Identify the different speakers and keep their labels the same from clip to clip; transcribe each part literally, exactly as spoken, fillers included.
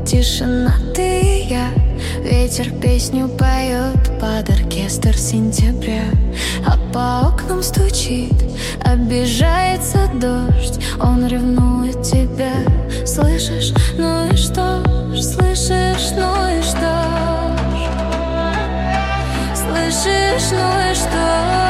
Speaker 1: тишина, ты и я. Ветер песню поет под оркестр сентября, а по окнам стучит, обижается дождь. Он ревнует тебя, слышишь? Ну и что ж, слышишь? Ну и что ж, слышишь? Ну и что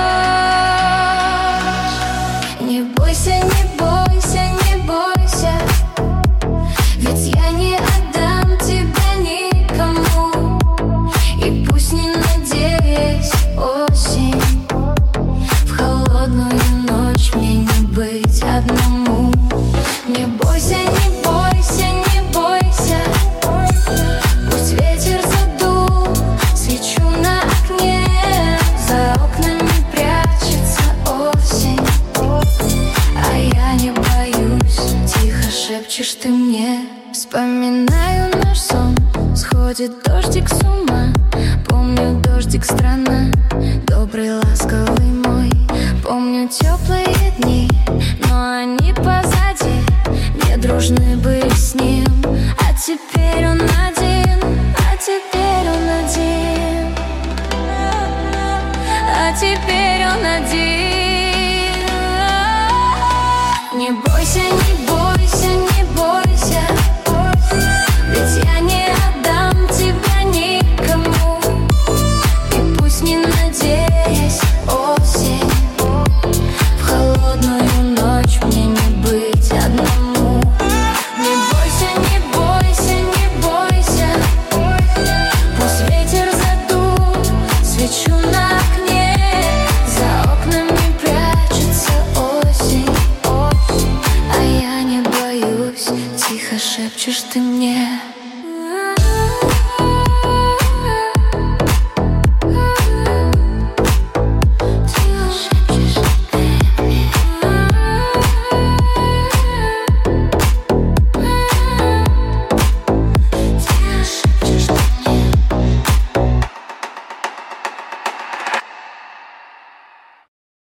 Speaker 1: ж. Не бойся, не бойся, не бойся, ведь я не отдам тебя никому. И пусть не надеясь осень, в холодную ночь мне не быть одному. Не бойся, не бойся, не бойся, пусть ветер задул свечу на окне, за окнами прячется осень, а я не боюсь, тихо шепчешь ты мне. Вспоминаю наш сон, сходит дождик с ума. Помню дождик, страна, добрый, ласковый мой. Помню теплые дни, но они позади. Не дружны были с ним, а теперь он один, а теперь он один, а теперь он один. Не бойся, не бойся, не бойся, ведь я не отдам тебя никому. И пусть не надеясь осень, в холодную ночь мне не быть одному. Не бойся, не бойся, не бойся, пусть ветер задул свечу на окне, за окнами прячется осень, а я не боюсь, тихо шепчешь ты мне.